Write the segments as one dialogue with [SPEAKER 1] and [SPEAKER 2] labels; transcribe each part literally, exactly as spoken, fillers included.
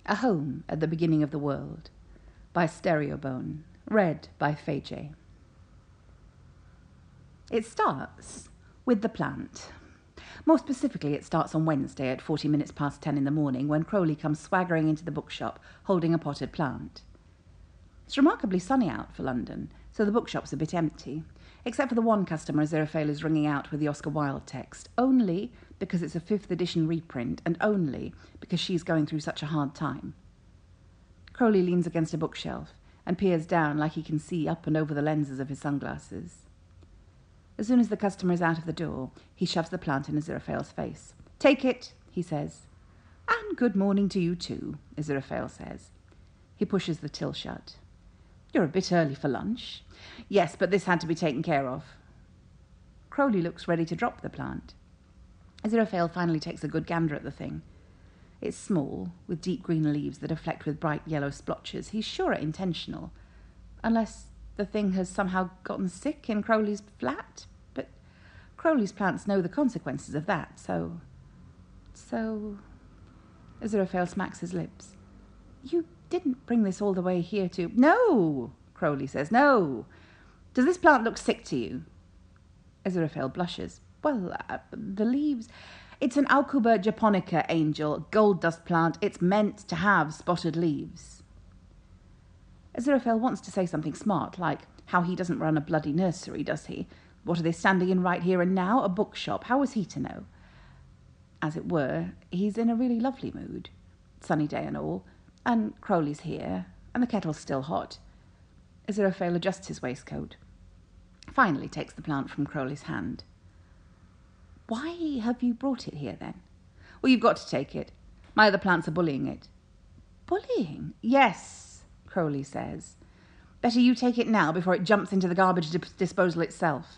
[SPEAKER 1] A Home at the Beginning of the World by Stereobone, read by Fay. It starts with the plant. More specifically, it starts on Wednesday at forty minutes past ten in the morning when Crowley comes swaggering into the bookshop holding a potted plant. It's remarkably sunny out for London, so the bookshop's a bit empty, except for the one customer Aziraphale is ringing out with the Oscar Wilde text, only because it's a fifth edition reprint and only because she's going through such a hard time. Crowley leans against a bookshelf and peers down like he can see up and over the lenses of his sunglasses. As soon as the customer is out of the door, he shoves the plant in Aziraphale's face. "Take it," he says. "And good morning to you too," Aziraphale says. He pushes the till shut. "You're a bit early for lunch." "Yes, but this had to be taken care of." Crowley looks ready to drop the plant. Aziraphale finally takes a good gander at the thing. It's small, with deep green leaves that are flecked with bright yellow splotches. He's sure are intentional, unless the thing has somehow gotten sick in Crowley's flat. But Crowley's plants know the consequences of that, so... So... Aziraphale smacks his lips. "You didn't bring this all the way here to..." "No," Crowley says, "no. Does this plant look sick to you?" Aziraphale blushes. "Well, uh, the leaves... It's an Aucuba japonica, Angel, gold dust plant. It's meant to have spotted leaves." Aziraphale wants to say something smart, like how he doesn't run a bloody nursery, does he? What are they standing in right here and now? A bookshop. How was he to know? As it were, he's in a really lovely mood. Sunny day and all. And Crowley's here, and the kettle's still hot. Aziraphale adjusts his waistcoat. Finally takes the plant from Crowley's hand. "Why have you brought it here, then?" "Well, you've got to take it. My other plants are bullying it." "Bullying?" "Yes," Crowley says. "Better you take it now before it jumps into the garbage dip- disposal itself."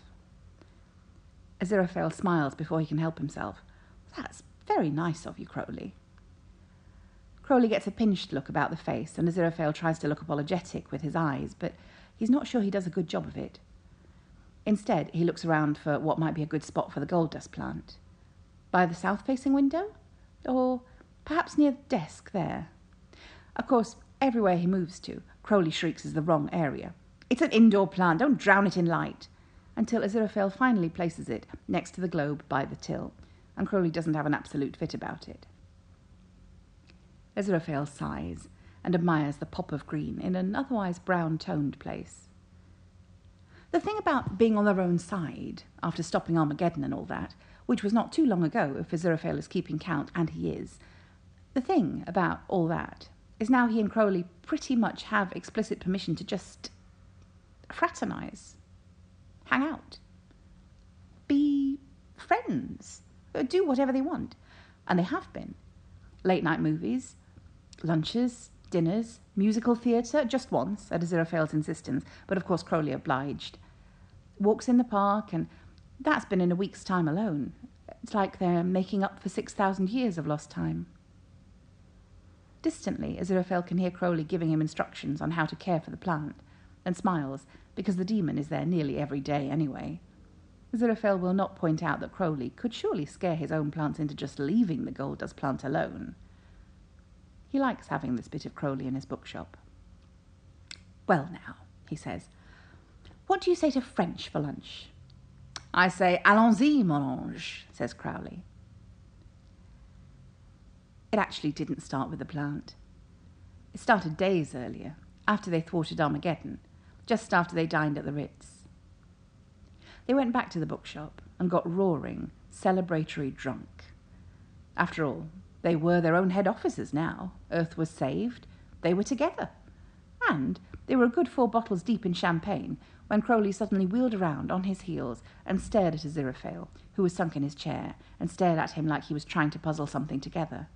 [SPEAKER 1] Aziraphale smiles before he can help himself. "That's very nice of you, Crowley." Crowley gets a pinched look about the face, and Aziraphale tries to look apologetic with his eyes, but he's not sure he does a good job of it. Instead, he looks around for what might be a good spot for the gold dust plant. By the south-facing window? Or perhaps near the desk there? Of course, everywhere he moves to, Crowley shrieks is the wrong area. "It's an indoor plant, don't drown it in light," until Aziraphale finally places it next to the globe by the till, and Crowley doesn't have an absolute fit about it. Aziraphale sighs and admires the pop of green in an otherwise brown-toned place. The thing about being on their own side, after stopping Armageddon and all that, which was not too long ago if Aziraphale is keeping count, and he is, the thing about all that is now he and Crowley pretty much have explicit permission to just fraternise, hang out, be friends, do whatever they want. And they have been. Late-night movies, lunches, dinners, musical theatre, just once, at Aziraphale's insistence, but of course Crowley obliged. Walks in the park, and that's been in a week's time alone. It's like they're making up for six thousand years of lost time. Distantly, Aziraphale can hear Crowley giving him instructions on how to care for the plant, and smiles, because the demon is there nearly every day anyway. Aziraphale will not point out that Crowley could surely scare his own plants into just leaving the gold dust plant alone. He likes having this bit of Crowley in his bookshop. "Well now," he says, "what do you say to French for lunch?" "I say, allons-y, mon ange," says Crowley. It actually didn't start with the plant. It started days earlier, after they thwarted Armageddon, just after they dined at the Ritz. They went back to the bookshop and got roaring, celebratory drunk. After all, they were their own head officers now. Earth was saved. They were together. And they were a good four bottles deep in champagne when Crowley suddenly wheeled around on his heels and stared at Aziraphale, who was sunk in his chair, and stared at him like he was trying to puzzle something together.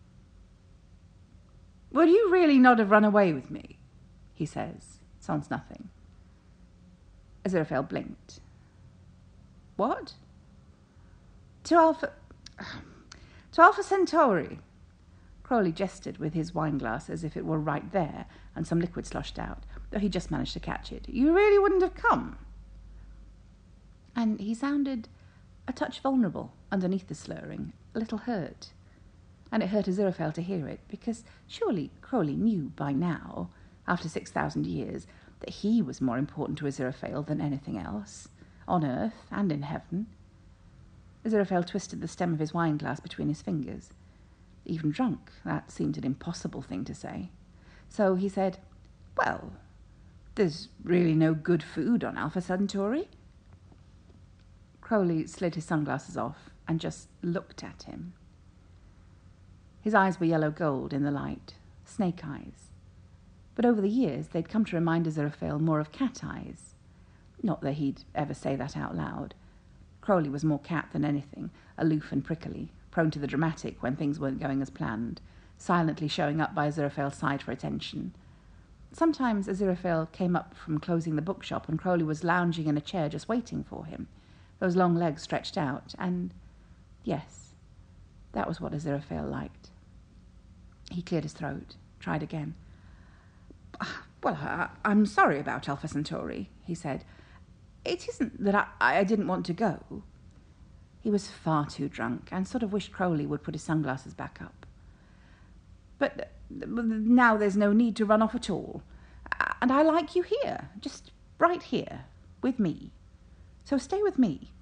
[SPEAKER 1] "Would you really not have run away with me?" he says, sans nothing. Aziraphale blinked. "What?" "To Alpha... to Alpha Centauri." Crowley gestured with his wineglass as if it were right there, and some liquid sloshed out, though he just managed to catch it. "You really wouldn't have come?" And he sounded a touch vulnerable underneath the slurring, a little hurt. and it hurt Aziraphale to hear it, because surely Crowley knew by now, after six thousand years, that he was more important to Aziraphale than anything else, on earth and in heaven. Aziraphale twisted the stem of his wine glass between his fingers. Even drunk, that seemed an impossible thing to say. So he said, "Well, there's really no good food on Alpha Centauri?" Crowley slid his sunglasses off and just looked at him. His eyes were yellow gold in the light, snake eyes. But over the years, they'd come to remind Aziraphale more of cat eyes. Not that he'd ever say that out loud. Crowley was more cat than anything, aloof and prickly, prone to the dramatic when things weren't going as planned, silently showing up by Aziraphale's side for attention. Sometimes Aziraphale came up from closing the bookshop and Crowley was lounging in a chair just waiting for him, those long legs stretched out, and, yes, that was what Aziraphale liked. He cleared his throat, tried again. "Well, I, I'm sorry about Alpha Centauri," he said. "It isn't that I, I didn't want to go." He was far too drunk and sort of wished Crowley would put his sunglasses back up. "But now there's no need to run off at all. And I like you here, just right here, with me. So stay with me."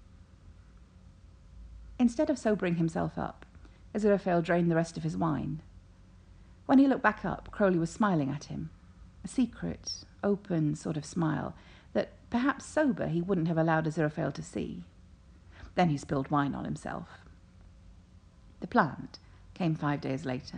[SPEAKER 1] Instead of sobering himself up, Aziraphale drained the rest of his wine. When he looked back up, Crowley was smiling at him, a secret, open sort of smile that, perhaps sober, he wouldn't have allowed Aziraphale to see. Then he spilled wine on himself. The plant came five days later.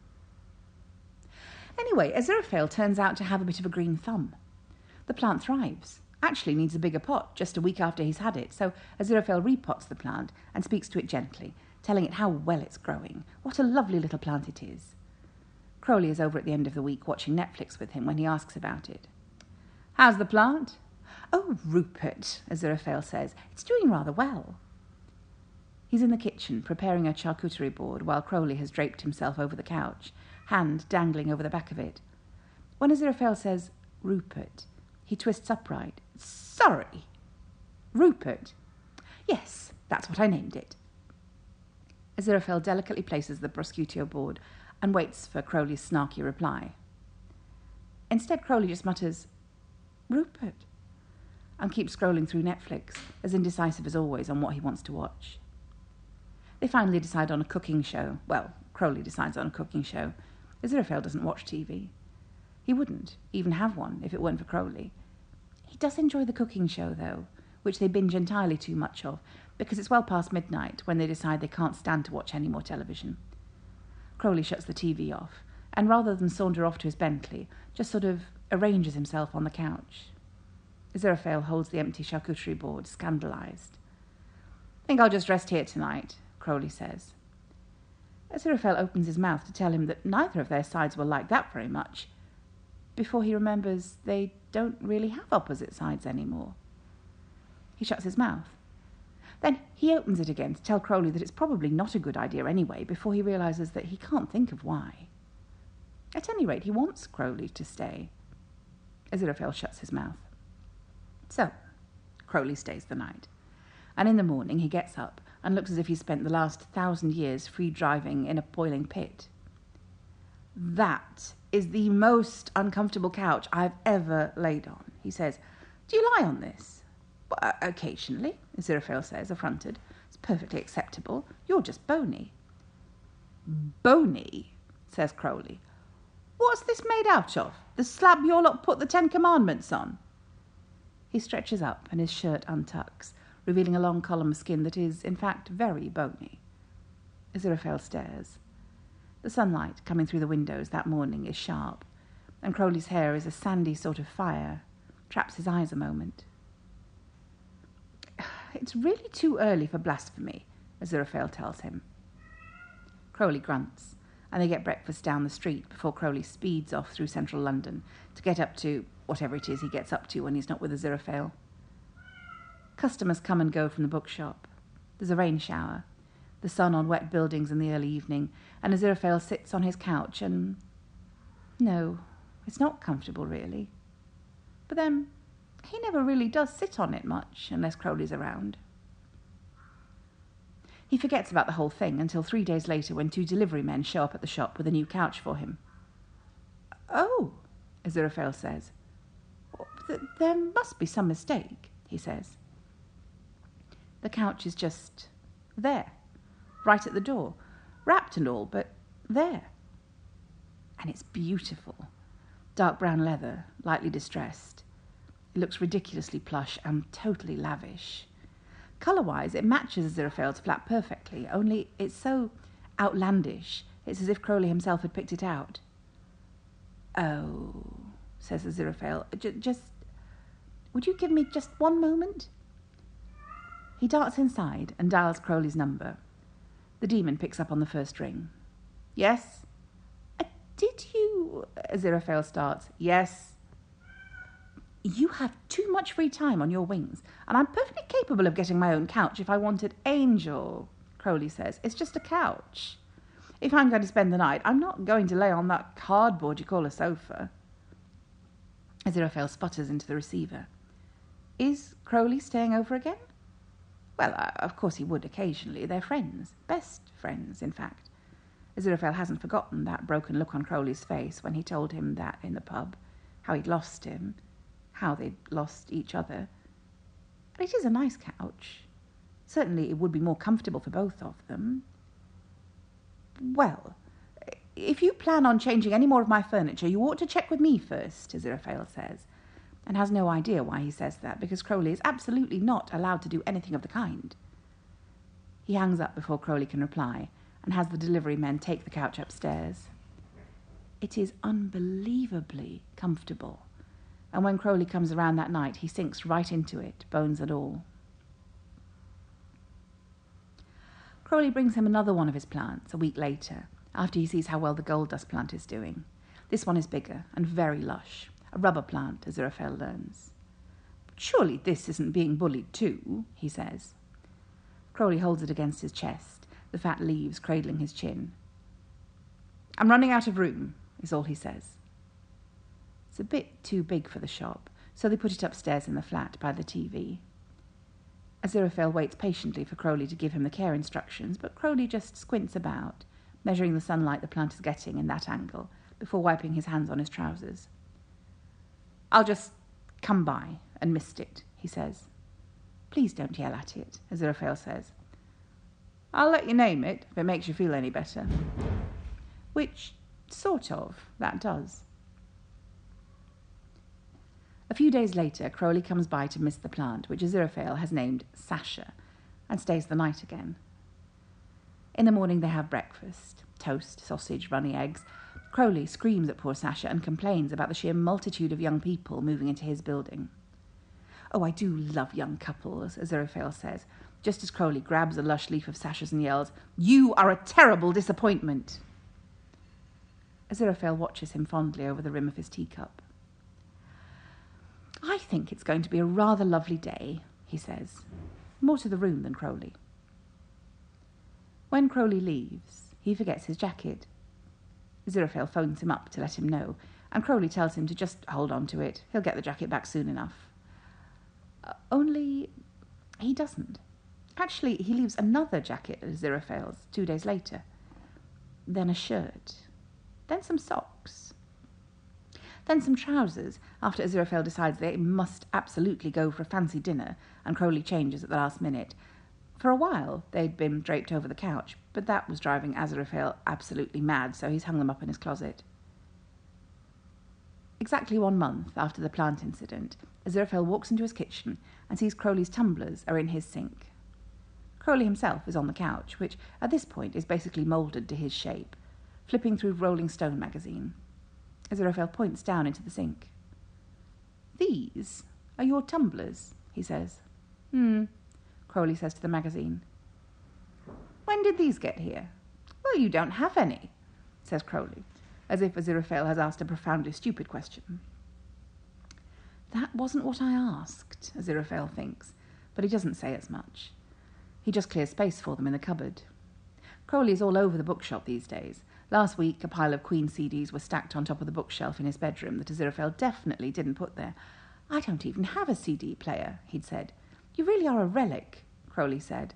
[SPEAKER 1] Anyway, Aziraphale turns out to have a bit of a green thumb. The plant thrives, actually needs a bigger pot just a week after he's had it, so Aziraphale repots the plant and speaks to it gently, telling it how well it's growing, what a lovely little plant it is. Crowley is over at the end of the week watching Netflix with him when he asks about it. "How's the plant?" "Oh, Rupert," Aziraphale says, "it's doing rather well." He's in the kitchen preparing a charcuterie board while Crowley has draped himself over the couch, hand dangling over the back of it. When Aziraphale says, "Rupert," he twists upright. "Sorry." "Rupert?" "Yes, that's what I named it." Aziraphale delicately places the prosciutto board and waits for Crowley's snarky reply. Instead, Crowley just mutters, "Rupert," and keeps scrolling through Netflix, as indecisive as always on what he wants to watch. They finally decide on a cooking show. Well, Crowley decides on a cooking show. Aziraphale doesn't watch T V. He wouldn't even have one if it weren't for Crowley. He does enjoy the cooking show, though, which they binge entirely too much of, because it's well past midnight when they decide they can't stand to watch any more television. Crowley shuts the T V off, and rather than saunter off to his Bentley, just sort of arranges himself on the couch. Aziraphale holds the empty charcuterie board, scandalised. "Think I'll just rest here tonight," Crowley says. Aziraphale opens his mouth to tell him that neither of their sides will like that very much, before he remembers they don't really have opposite sides anymore. He shuts his mouth. Then he opens it again to tell Crowley that it's probably not a good idea anyway, before he realises that he can't think of why. At any rate, he wants Crowley to stay. Aziraphale shuts his mouth. So, Crowley stays the night. And in the morning he gets up and looks as if he's spent the last thousand years free driving in a boiling pit. "That is the most uncomfortable couch I've ever laid on," he says. "Do you lie on this?" "Well, occasionally," Aziraphale says, affronted. "It's perfectly acceptable. You're just bony." "Bony?" says Crowley. "What's this made out of? The slab you lot put the Ten Commandments on?" He stretches up and his shirt untucks, revealing a long column of skin that is, in fact, very bony. Aziraphale stares. The sunlight coming through the windows that morning is sharp, and Crowley's hair is a sandy sort of fire, traps his eyes a moment. "It's really too early for blasphemy," Aziraphale tells him. Crowley grunts, and they get breakfast down the street before Crowley speeds off through central London to get up to whatever it is he gets up to when he's not with Aziraphale. Customers come and go from the bookshop. There's a rain shower, the sun on wet buildings in the early evening, and Aziraphale sits on his couch and... No, it's not comfortable, really. But then, he never really does sit on it much, unless Crowley's around. He forgets about the whole thing until three days later when two delivery men show up at the shop with a new couch for him. "Oh," Aziraphale says. "There must be some mistake," he says. The couch is just there, right at the door, wrapped and all, but there. And it's beautiful. Dark brown leather, lightly distressed. It looks ridiculously plush and totally lavish. Colour-wise, it matches Aziraphale's flat perfectly, only it's so outlandish, it's as if Crowley himself had picked it out. "Oh," says Aziraphale, J- just... would you give me just one moment?" He darts inside and dials Crowley's number. The demon picks up on the first ring. "Yes?" Uh, "did you..." Aziraphale starts. "Yes." "You have too much free time on your wings, and I'm perfectly capable of getting my own couch if I wanted." "Angel," Crowley says, "it's just a couch. If I'm going to spend the night, I'm not going to lay on that cardboard you call a sofa." Aziraphale sputters into the receiver. Is Crowley staying over again? Well, uh, of course he would occasionally. They're friends. Best friends, in fact. Aziraphale hasn't forgotten that broken look on Crowley's face when he told him that in the pub, how he'd lost him, how they'd lost each other. But it is a nice couch. Certainly it would be more comfortable for both of them. "Well, if you plan on changing any more of my furniture, you ought to check with me first," Aziraphale says, and has no idea why he says that, because Crowley is absolutely not allowed to do anything of the kind. He hangs up before Crowley can reply, and has the delivery men take the couch upstairs. It is unbelievably comfortable, and when Crowley comes around that night, he sinks right into it, bones and all. Crowley brings him another one of his plants a week later, after he sees how well the gold dust plant is doing. This one is bigger and very lush. A rubber plant, Aziraphale learns. "Surely this isn't being bullied too," he says. Crowley holds it against his chest, the fat leaves cradling his chin. "I'm running out of room," is all he says. It's a bit too big for the shop, so they put it upstairs in the flat by the T V. Aziraphale waits patiently for Crowley to give him the care instructions, but Crowley just squints about, measuring the sunlight the plant is getting in that angle, before wiping his hands on his trousers. "I'll just come by and mist it," he says. "Please don't yell at it," Aziraphale says. "I'll let you name it, if it makes you feel any better." Which, sort of, that does. A few days later, Crowley comes by to mist the plant, which Aziraphale has named Sasha, and stays the night again. In the morning they have breakfast. Toast, sausage, runny eggs. Crowley screams at poor Sasha and complains about the sheer multitude of young people moving into his building. "Oh, I do love young couples," Aziraphale says, just as Crowley grabs a lush leaf of Sasha's and yells, "You are a terrible disappointment!" Aziraphale watches him fondly over the rim of his teacup. "I think it's going to be a rather lovely day," he says, more to the room than Crowley. When Crowley leaves, he forgets his jacket. Aziraphale phones him up to let him know, and Crowley tells him to just hold on to it. He'll get the jacket back soon enough. Uh, only he doesn't. Actually, he leaves another jacket at Aziraphale's two days later. Then a shirt. Then some socks. Then some trousers, after Aziraphale decides they must absolutely go for a fancy dinner, and Crowley changes at the last minute. For a while, they'd been draped over the couch, but that was driving Aziraphale absolutely mad, so he's hung them up in his closet. Exactly one month after the plant incident, Aziraphale walks into his kitchen and sees Crowley's tumblers are in his sink. Crowley himself is on the couch, which at this point is basically moulded to his shape, flipping through Rolling Stone magazine. Aziraphale points down into the sink. "These are your tumblers," he says. "Hmm," Crowley says to the magazine. "When did these get here?" "Well, you don't have any," says Crowley, as if Aziraphale has asked a profoundly stupid question. That wasn't what I asked, Aziraphale thinks, but he doesn't say as much. He just clears space for them in the cupboard. Crowley is all over the bookshop these days. Last week, a pile of Queen C Ds was stacked on top of the bookshelf in his bedroom that Aziraphale definitely didn't put there. "I don't even have a C D player," he'd said. "You really are a relic," Crowley said,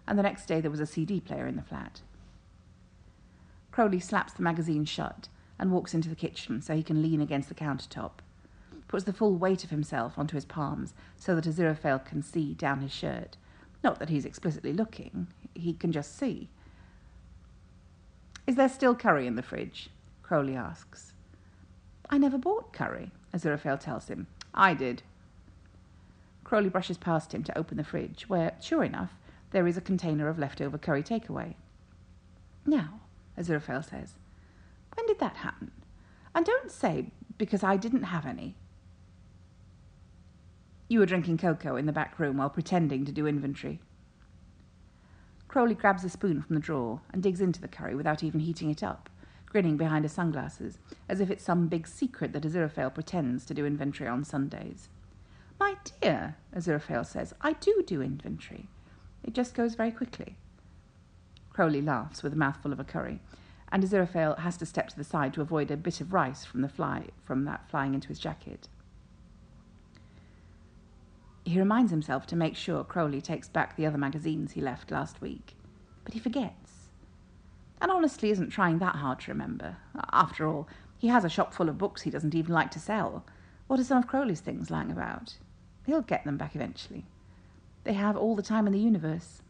[SPEAKER 1] and the next day there was a C D player in the flat. Crowley slaps the magazine shut and walks into the kitchen so he can lean against the countertop, puts the full weight of himself onto his palms so that Aziraphale can see down his shirt. Not that he's explicitly looking, he can just see. "Is there still curry in the fridge?" Crowley asks. "I never bought curry," Aziraphale tells him. "I did." Crowley brushes past him to open the fridge, where, sure enough, there is a container of leftover curry takeaway. "Now," Aziraphale says, "when did that happen? And don't say, because I didn't have any." "You were drinking cocoa in the back room while pretending to do inventory." Crowley grabs a spoon from the drawer and digs into the curry without even heating it up, grinning behind his sunglasses, as if it's some big secret that Aziraphale pretends to do inventory on Sundays. "My dear," Aziraphale says, "I do do inventory. It just goes very quickly." Crowley laughs with a mouthful of a curry, and Aziraphale has to step to the side to avoid a bit of rice from the fly from that flying into his jacket. He reminds himself to make sure Crowley takes back the other magazines he left last week, but he forgets. And honestly isn't trying that hard to remember. After all, he has a shop full of books he doesn't even like to sell. What are some of Crowley's things lying about? He'll get them back eventually. They have all the time in the universe.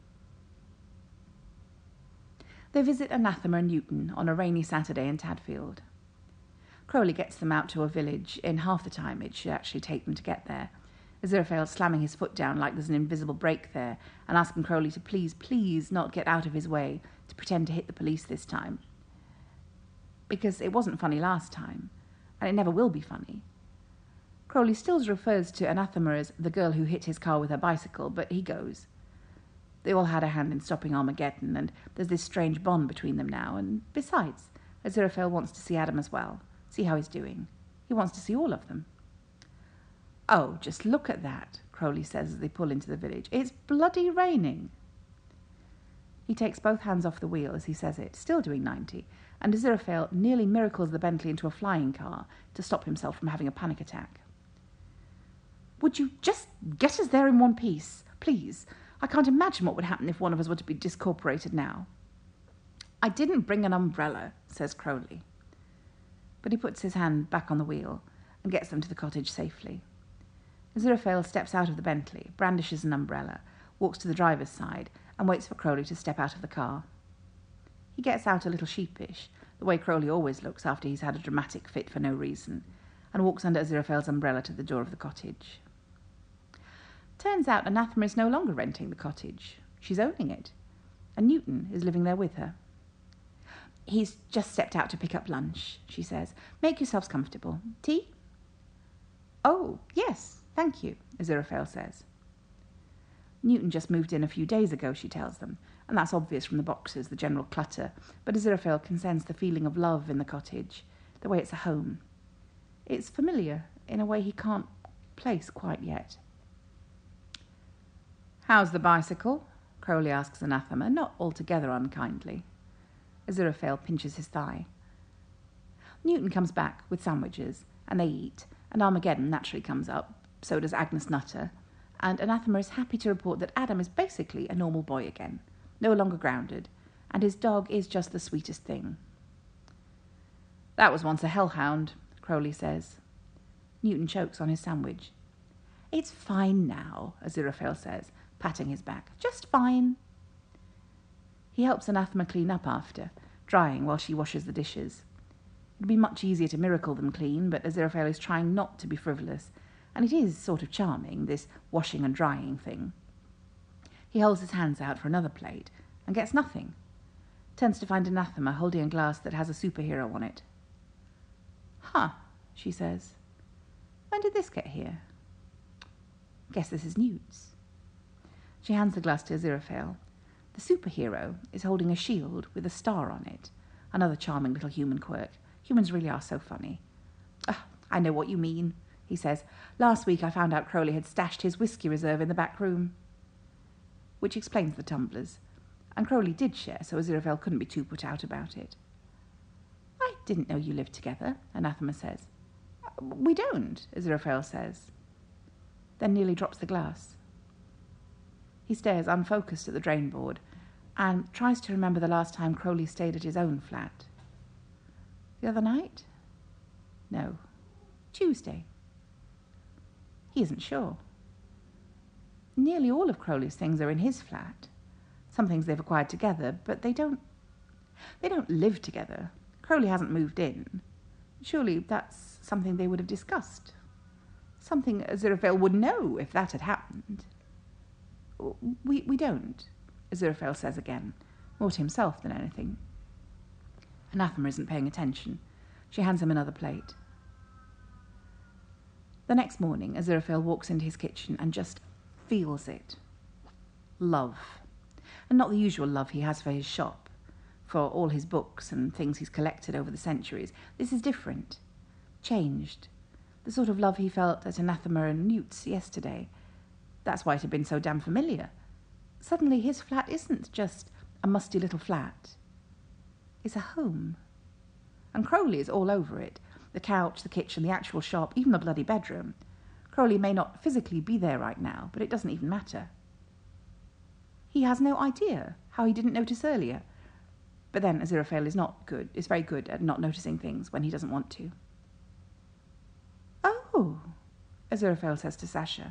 [SPEAKER 1] They visit Anathema and Newton on a rainy Saturday in Tadfield. Crowley gets them out to a village in half the time it should actually take them to get there, Aziraphale slamming his foot down like there's an invisible brake there and asking Crowley to please, please not get out of his way to pretend to hit the police this time. Because it wasn't funny last time, and it never will be funny. Crowley still refers to Anathema as the girl who hit his car with her bicycle, but he goes. They all had a hand in stopping Armageddon, and there's this strange bond between them now, and besides, Aziraphale wants to see Adam as well, see how he's doing. He wants to see all of them. "Oh, just look at that," Crowley says as they pull into the village. "It's bloody raining." He takes both hands off the wheel as he says it, still doing ninety, and Aziraphale nearly miracles the Bentley into a flying car to stop himself from having a panic attack. "Would you just get us there in one piece, please? I can't imagine what would happen if one of us were to be discorporated now." "I didn't bring an umbrella," says Crowley. But he puts his hand back on the wheel and gets them to the cottage safely. Aziraphale steps out of the Bentley, brandishes an umbrella, walks to the driver's side, and waits for Crowley to step out of the car. He gets out a little sheepish, the way Crowley always looks after he's had a dramatic fit for no reason, and walks under Aziraphale's umbrella to the door of the cottage. Turns out Anathema is no longer renting the cottage. She's owning it, and Newton is living there with her. "He's just stepped out to pick up lunch," she says. "Make yourselves comfortable. Tea?" "Oh, yes, thank you," Aziraphale says. Newton just moved in a few days ago, she tells them, and that's obvious from the boxes, the general clutter, but Aziraphale can sense the feeling of love in the cottage, the way it's a home. It's familiar in a way he can't place quite yet. "How's the bicycle?" Crowley asks Anathema, not altogether unkindly. Aziraphale pinches his thigh. Newton comes back with sandwiches, and they eat, and Armageddon naturally comes up, so does Agnes Nutter, and Anathema is happy to report that Adam is basically a normal boy again, no longer grounded, and his dog is just the sweetest thing. "That was once a hellhound," Crowley says. Newton chokes on his sandwich. "It's fine now," Aziraphale says, patting his back. "Just fine." He helps Anathema clean up after, drying while she washes the dishes. It'd be much easier to miracle them clean, but Aziraphale is trying not to be frivolous, and it is sort of charming, this washing and drying thing. He holds his hands out for another plate, and gets nothing. Turns to find Anathema holding a glass that has a superhero on it. "Huh," she says. "When did this get here?" "Guess this is Newt's." She hands the glass to Aziraphale. The superhero is holding a shield with a star on it. Another charming little human quirk. Humans really are so funny. "Oh, I know what you mean," he says. "Last week I found out Crowley had stashed his whiskey reserve in the back room." Which explains the tumblers. And Crowley did share, so Aziraphale couldn't be too put out about it. "I didn't know you lived together," Anathema says. "We don't," Aziraphale says. Then nearly drops the glass. He stares unfocused at the drain board and tries to remember the last time Crowley stayed at his own flat. The other night? No. Tuesday. He isn't sure. Nearly all of Crowley's things are in his flat. Some things they've acquired together, but they don't... They don't live together. Crowley hasn't moved in. Surely that's something they would have discussed. Something Aziraphale would know if that had happened. We, we don't, Aziraphale says again, more to himself than anything. Anathema isn't paying attention. She hands him another plate. The next morning, Aziraphale walks into his kitchen and just feels it. Love. And not the usual love he has for his shop, for all his books and things he's collected over the centuries. This is different. Changed. The sort of love he felt at Anathema and Newt's yesterday. That's why it had been so damn familiar. Suddenly his flat isn't just a musty little flat. It's a home. And Crowley is all over it. The couch, the kitchen, the actual shop, even the bloody bedroom. Crowley may not physically be there right now, but it doesn't even matter. He has no idea how he didn't notice earlier. But then Aziraphale is not good, is very good at not noticing things when he doesn't want to. Oh, Aziraphale says to Sasha.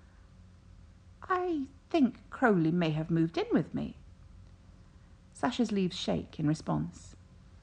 [SPEAKER 1] I think Crowley may have moved in with me. Sasha's leaves shake in response.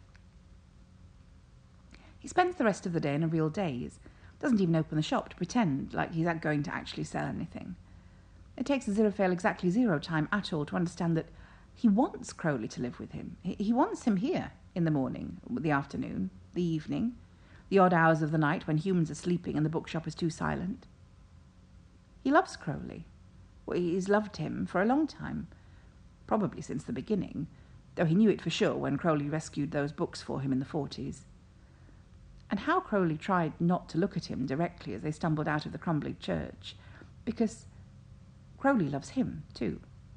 [SPEAKER 1] He spends the rest of the day in a real daze, doesn't even open the shop to pretend like he's going to actually sell anything. It takes Aziraphale exactly zero time at all to understand that he wants Crowley to live with him. He wants him here in the morning, the afternoon, the evening, the odd hours of the night when humans are sleeping and the bookshop is too silent. He loves Crowley. Well, he's loved him for a long time, probably since the beginning, though he knew it for sure when Crowley rescued those books for him in the forties. And how Crowley tried not to look at him directly as they stumbled out of the crumbling church, because Crowley loves him too.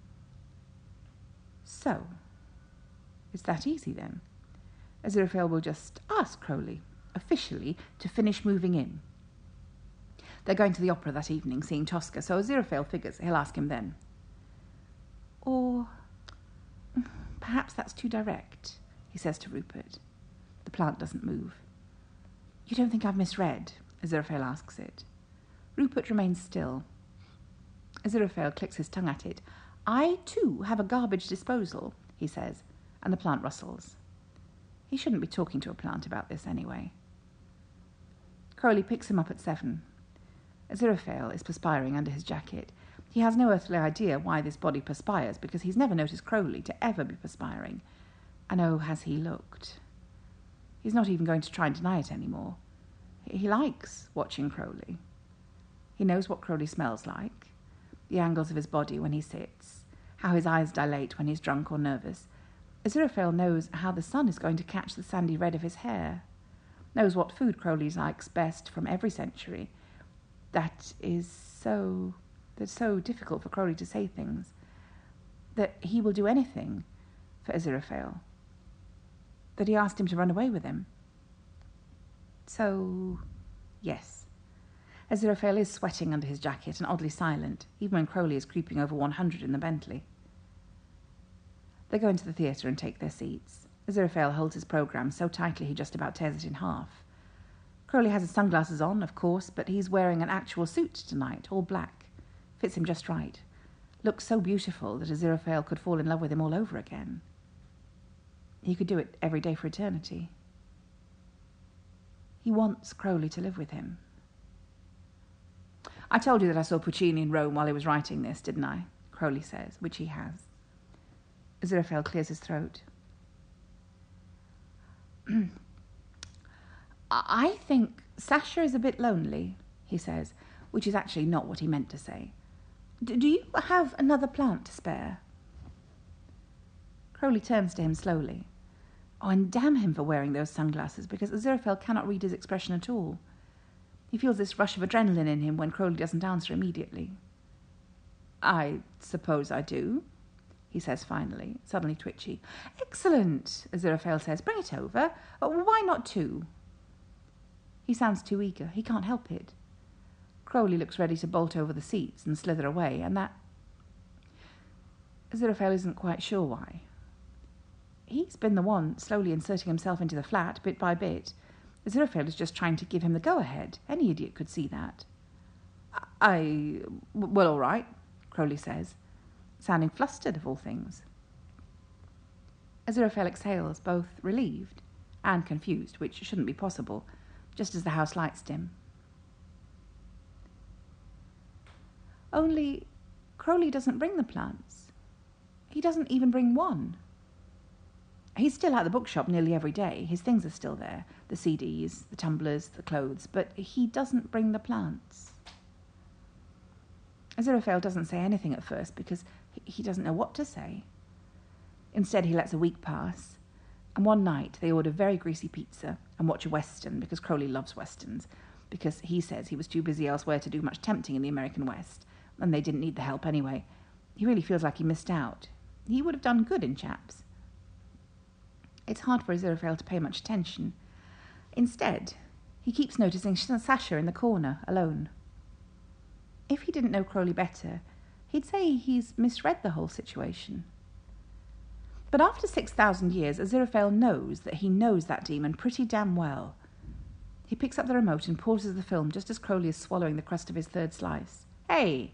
[SPEAKER 1] So, it's that easy then. Aziraphale will just ask Crowley, officially, to finish moving in. They're going to the opera that evening, seeing Tosca, so Aziraphale figures he'll ask him then. Or perhaps that's too direct, he says to Rupert. The plant doesn't move. You don't think I've misread? Aziraphale asks it. Rupert remains still. Aziraphale clicks his tongue at it. I, too, have a garbage disposal, he says, and the plant rustles. He shouldn't be talking to a plant about this anyway. Crowley picks him up at seven. Aziraphale is perspiring under his jacket. He has no earthly idea why this body perspires, because he's never noticed Crowley to ever be perspiring. And oh, has he looked. He's not even going to try and deny it anymore. He likes watching Crowley. He knows what Crowley smells like, the angles of his body when he sits, how his eyes dilate when he's drunk or nervous. Aziraphale knows how the sun is going to catch the sandy red of his hair, knows what food Crowley likes best from every century. That is so, that's so difficult for Crowley to say things, that he will do anything for Aziraphale, that he asked him to run away with him. So, yes, Aziraphale is sweating under his jacket and oddly silent, even when Crowley is creeping over one hundred in the Bentley. They go into the theatre and take their seats. Aziraphale holds his programme so tightly he just about tears it in half. Crowley has his sunglasses on, of course, but he's wearing an actual suit tonight, all black. Fits him just right. Looks so beautiful that Aziraphale could fall in love with him all over again. He could do it every day for eternity. He wants Crowley to live with him. I told you that I saw Puccini in Rome while he was writing this, didn't I? Crowley says, which he has. Aziraphale clears his throat. I think Sasha is a bit lonely, he says, which is actually not what he meant to say. D- do you have another plant to spare? Crowley turns to him slowly. Oh, and damn him for wearing those sunglasses, because Aziraphale cannot read his expression at all. He feels this rush of adrenaline in him when Crowley doesn't answer immediately. I suppose I do, he says finally, suddenly twitchy. Excellent, Aziraphale says. Bring it over. Oh, why not two? He sounds too eager. He can't help it. Crowley looks ready to bolt over the seats and slither away, and that... Aziraphale isn't quite sure why. He's been the one slowly inserting himself into the flat, bit by bit. Aziraphale is just trying to give him the go-ahead. Any idiot could see that. I... well, all right, Crowley says, sounding flustered of all things. Aziraphale exhales, both relieved and confused, which shouldn't be possible, just as the house lights dim. Only Crowley doesn't bring the plants. He doesn't even bring one. He's still at the bookshop nearly every day. His things are still there, the C Ds, the tumblers, the clothes, but he doesn't bring the plants. Aziraphale doesn't say anything at first because he doesn't know what to say. Instead, he lets a week pass, and one night they order very greasy pizza and watch a Western, because Crowley loves Westerns, because he says he was too busy elsewhere to do much tempting in the American West, and they didn't need the help anyway. He really feels like he missed out. He would have done good in Chaps. It's hard for Aziraphale to pay much attention. Instead, he keeps noticing Sasha in the corner, alone. If he didn't know Crowley better, he'd say he's misread the whole situation. But after six thousand years, Aziraphale knows that he knows that demon pretty damn well. He picks up the remote and pauses the film just as Crowley is swallowing the crust of his third slice. Hey!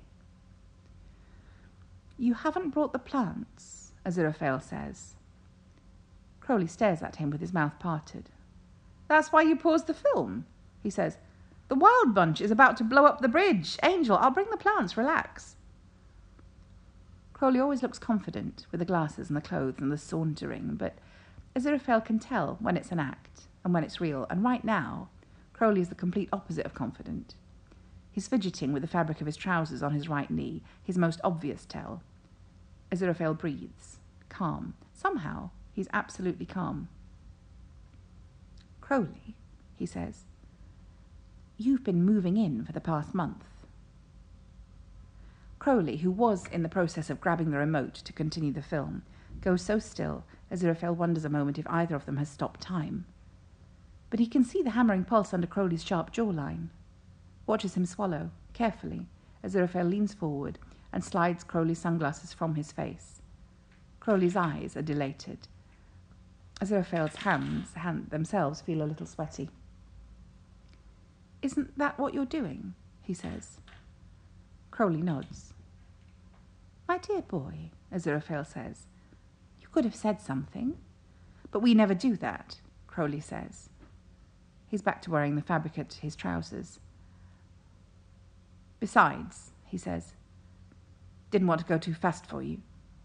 [SPEAKER 1] You haven't brought the plants, Aziraphale says. Crowley stares at him with his mouth parted. That's why you paused the film, he says. The Wild Bunch is about to blow up the bridge. Angel, I'll bring the plants, relax. Crowley always looks confident, with the glasses and the clothes and the sauntering, but Aziraphale can tell when it's an act and when it's real, and right now, Crowley is the complete opposite of confident. He's fidgeting with the fabric of his trousers on his right knee, his most obvious tell. Aziraphale breathes, calm. Somehow, he's absolutely calm. Crowley, he says, you've been moving in for the past month. Crowley, who was in the process of grabbing the remote to continue the film, goes so still, Aziraphale wonders a moment if either of them has stopped time. But he can see the hammering pulse under Crowley's sharp jawline. Watches him swallow, carefully, Aziraphale leans forward and slides Crowley's sunglasses from his face. Crowley's eyes are dilated. Aziraphale's hands hand themselves feel a little sweaty. Isn't that what you're doing? He says. Crowley nods. My dear boy, Aziraphale says, you could have said something. But we never do that, Crowley says. He's back to wearing the fabric at his trousers. Besides, he says, didn't want to go too fast for you.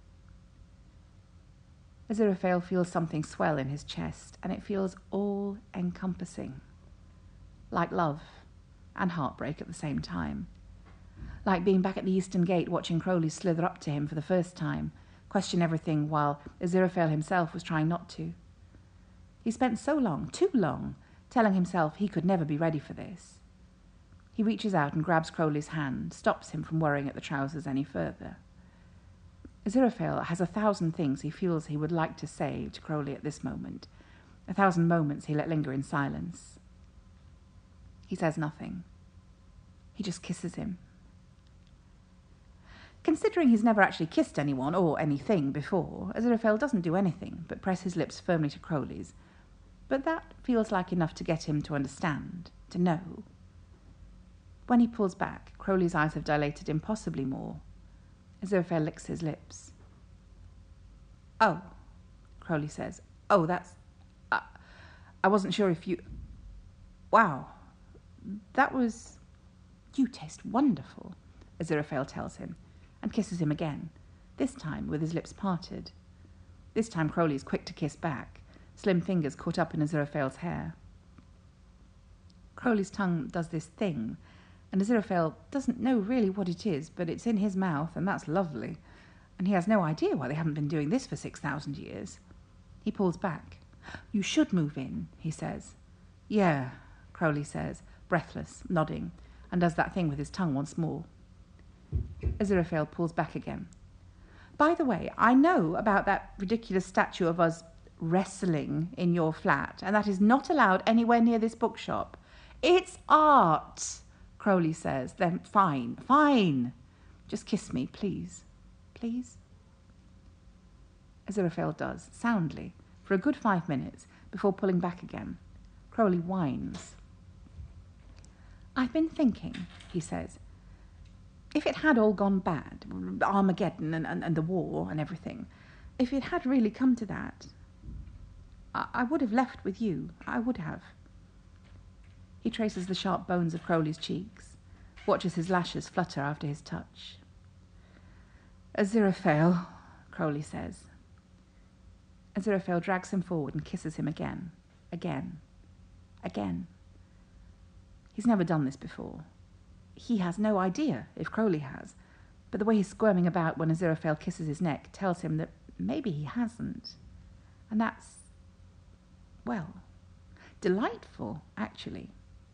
[SPEAKER 1] Aziraphale feels something swell in his chest, and it feels all-encompassing. Like love and heartbreak at the same time. Like being back at the Eastern Gate watching Crowley slither up to him for the first time, question everything while Aziraphale himself was trying not to. He spent so long, too long, telling himself he could never be ready for this. He reaches out and grabs Crowley's hand, stops him from worrying at the trousers any further. Aziraphale has a thousand things he feels he would like to say to Crowley at this moment, a thousand moments he let linger in silence. He says nothing. He just kisses him. Considering he's never actually kissed anyone or anything before, Aziraphale doesn't do anything but press his lips firmly to Crowley's. But that feels like enough to get him to understand, to know. When he pulls back, Crowley's eyes have dilated impossibly more. Aziraphale licks his lips. Oh, Crowley says. Oh, that's... Uh, I wasn't sure if you... Wow, that was... You taste wonderful, Aziraphale tells him, and kisses him again, this time with his lips parted. This time Crowley is quick to kiss back, slim fingers caught up in Aziraphale's hair. Crowley's tongue does this thing, and Aziraphale doesn't know really what it is, but it's in his mouth, and that's lovely, and he has no idea why they haven't been doing this for six thousand years. He pulls back. You should move in, he says. Yeah, Crowley says, breathless, nodding, and does that thing with his tongue once more. Aziraphale pulls back again. By the way, I know about that ridiculous statue of us wrestling in your flat, and that is not allowed anywhere near this bookshop. It's art, Crowley says. Then fine, fine. Just kiss me, please. Please? Aziraphale does, soundly, for a good five minutes, before pulling back again. Crowley whines. "I've been thinking," he says, "if it had all gone bad, Armageddon and, and, and the war and everything, if it had really come to that, I, I would have left with you. I would have." He traces the sharp bones of Crowley's cheeks, watches his lashes flutter after his touch. "Aziraphale," Crowley says. Aziraphale drags him forward and kisses him again, again, again. He's never done this before. He has no idea if Crowley has, but the way he's squirming about when Aziraphale kisses his neck tells him that maybe he hasn't. And that's, well, delightful, actually.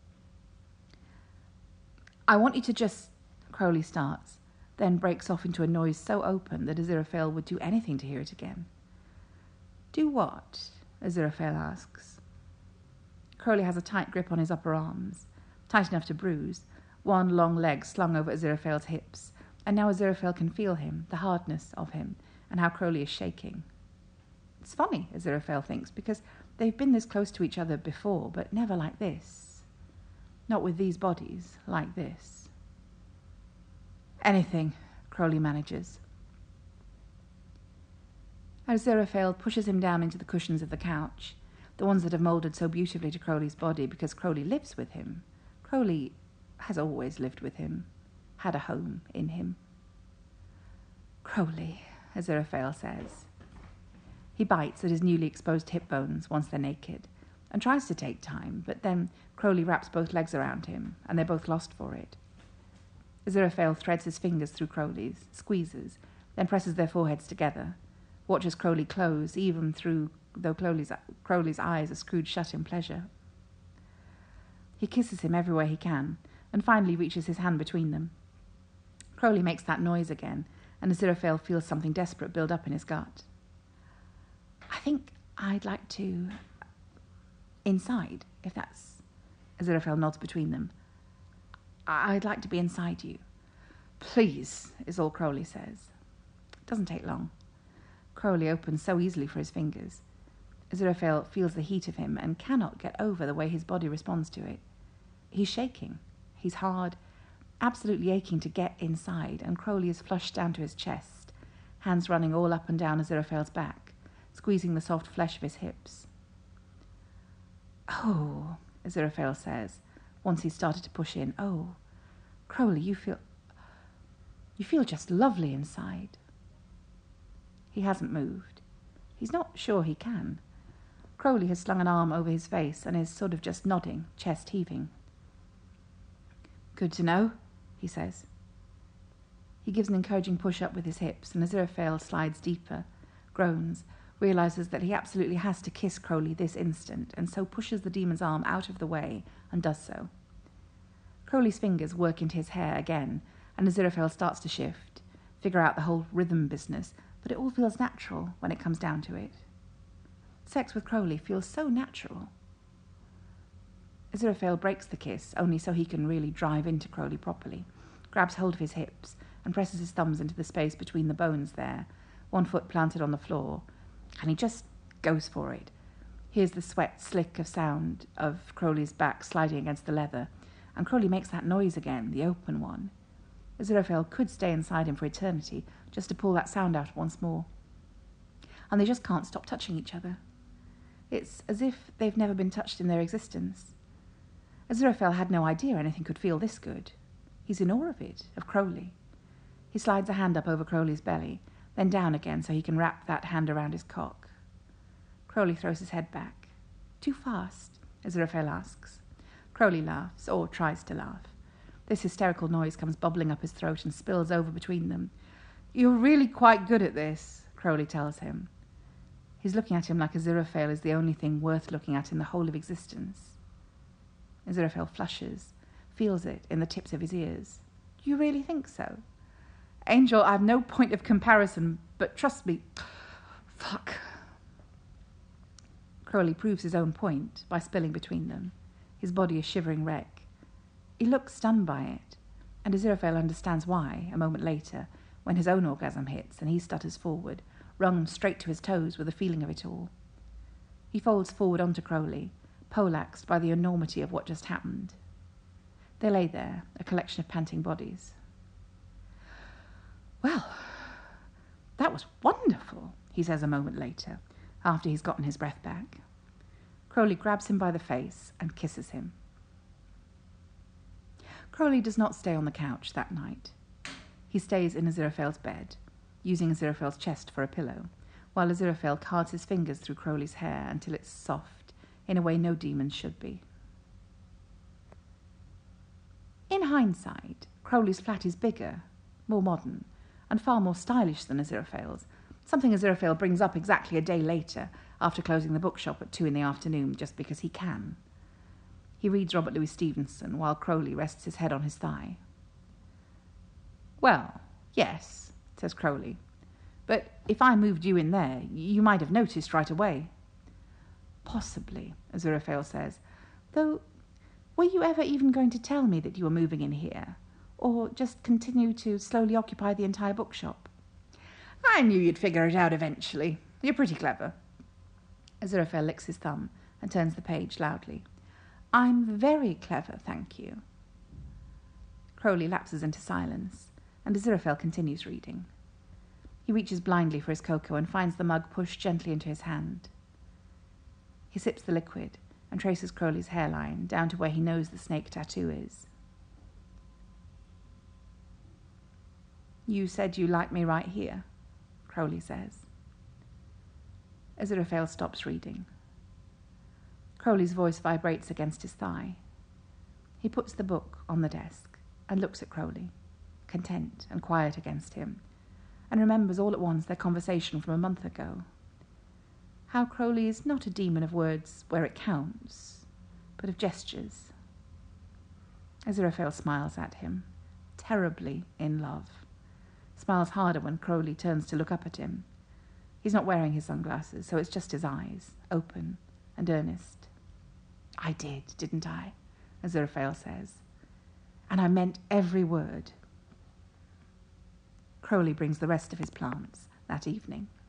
[SPEAKER 1] "I want you to just," Crowley starts, then breaks off into a noise so open that Aziraphale would do anything to hear it again. "Do what?" Aziraphale asks. Crowley has a tight grip on his upper arms, tight enough to bruise, one long leg slung over Aziraphale's hips, and now Aziraphale can feel him, the hardness of him, and how Crowley is shaking. It's funny, Aziraphale thinks, because they've been this close to each other before, but never like this. Not with these bodies, like this. "Anything," Crowley manages. Aziraphale pushes him down into the cushions of the couch, the ones that have moulded so beautifully to Crowley's body because Crowley lives with him. Crowley has always lived with him, had a home in him. "Crowley," Aziraphale says. He bites at his newly exposed hip bones once they're naked, and tries to take time, but then Crowley wraps both legs around him, and they're both lost for it. Aziraphale threads his fingers through Crowley's, squeezes, then presses their foreheads together, watches Crowley close, even through though Crowley's, Crowley's eyes are screwed shut in pleasure. He kisses him everywhere he can, and finally reaches his hand between them. Crowley makes that noise again, and Aziraphale feels something desperate build up in his gut. "I think I'd like to... inside, if that's..." Aziraphale nods between them. "I'd like to be inside you." "Please," is all Crowley says. It doesn't take long. Crowley opens so easily for his fingers. Aziraphale feels the heat of him and cannot get over the way his body responds to it. He's shaking. He's hard, absolutely aching to get inside, and Crowley is flushed down to his chest, hands running all up and down Aziraphale's back, squeezing the soft flesh of his hips. "Oh," Aziraphale says, once he's started to push in. "Oh, Crowley, you feel... you feel just lovely inside." He hasn't moved. He's not sure he can. Crowley has slung an arm over his face and is sort of just nodding, chest heaving. "Good to know," he says. He gives an encouraging push-up with his hips, and Aziraphale slides deeper, groans, realizes that he absolutely has to kiss Crowley this instant, and so pushes the demon's arm out of the way and does so. Crowley's fingers work into his hair again, and Aziraphale starts to shift, figure out the whole rhythm business, but it all feels natural when it comes down to it. Sex with Crowley feels so natural. Aziraphale breaks the kiss, only so he can really drive into Crowley properly, grabs hold of his hips, and presses his thumbs into the space between the bones there, one foot planted on the floor, and he just goes for it. Hears the sweat slick of sound of Crowley's back sliding against the leather, and Crowley makes that noise again, the open one. Aziraphale could stay inside him for eternity, just to pull that sound out once more. And they just can't stop touching each other. It's as if they've never been touched in their existence. Aziraphale had no idea anything could feel this good. He's in awe of it, of Crowley. He slides a hand up over Crowley's belly, then down again so he can wrap that hand around his cock. Crowley throws his head back. "Too fast?" Aziraphale asks. Crowley laughs, or tries to laugh. This hysterical noise comes bubbling up his throat and spills over between them. "You're really quite good at this," Crowley tells him. He's looking at him like Aziraphale is the only thing worth looking at in the whole of existence. Aziraphale flushes, feels it in the tips of his ears. "Do you really think so?" "Angel, I've no point of comparison, but trust me... fuck." Crowley proves his own point by spilling between them. His body a shivering wreck. He looks stunned by it, and Aziraphale understands why, a moment later, when his own orgasm hits and he stutters forward, wrung straight to his toes with the feeling of it all. He folds forward onto Crowley, poleaxed by the enormity of what just happened. They lay there, a collection of panting bodies. "Well, that was wonderful," he says a moment later, after he's gotten his breath back. Crowley grabs him by the face and kisses him. Crowley does not stay on the couch that night. He stays in Aziraphale's bed, using Aziraphale's chest for a pillow, while Aziraphale cards his fingers through Crowley's hair until it's soft, in a way no demons should be. In hindsight, Crowley's flat is bigger, more modern, and far more stylish than Aziraphale's, something Aziraphale brings up exactly a day later, after closing the bookshop at two in the afternoon, just because he can. He reads Robert Louis Stevenson while Crowley rests his head on his thigh. "Well, yes," says Crowley, "but if I moved you in there, you might have noticed right away." "Possibly," Aziraphale says, "though were you ever even going to tell me that you were moving in here, or just continue to slowly occupy the entire bookshop?" "I knew you'd figure it out eventually. You're pretty clever." Aziraphale licks his thumb and turns the page loudly. "I'm very clever, thank you." Crowley lapses into silence, and Aziraphale continues reading. He reaches blindly for his cocoa and finds the mug pushed gently into his hand. He sips the liquid and traces Crowley's hairline down to where he knows the snake tattoo is. "You said you liked me right here," Crowley says. Aziraphale stops reading. Crowley's voice vibrates against his thigh. He puts the book on the desk and looks at Crowley, content and quiet against him, and remembers all at once their conversation from a month ago. How Crowley is not a demon of words where it counts, but of gestures. Aziraphale smiles at him, terribly in love. Smiles harder when Crowley turns to look up at him. He's not wearing his sunglasses, so it's just his eyes, open and earnest. "I did, didn't I?" Aziraphale says. "And I meant every word." Crowley brings the rest of his plants that evening.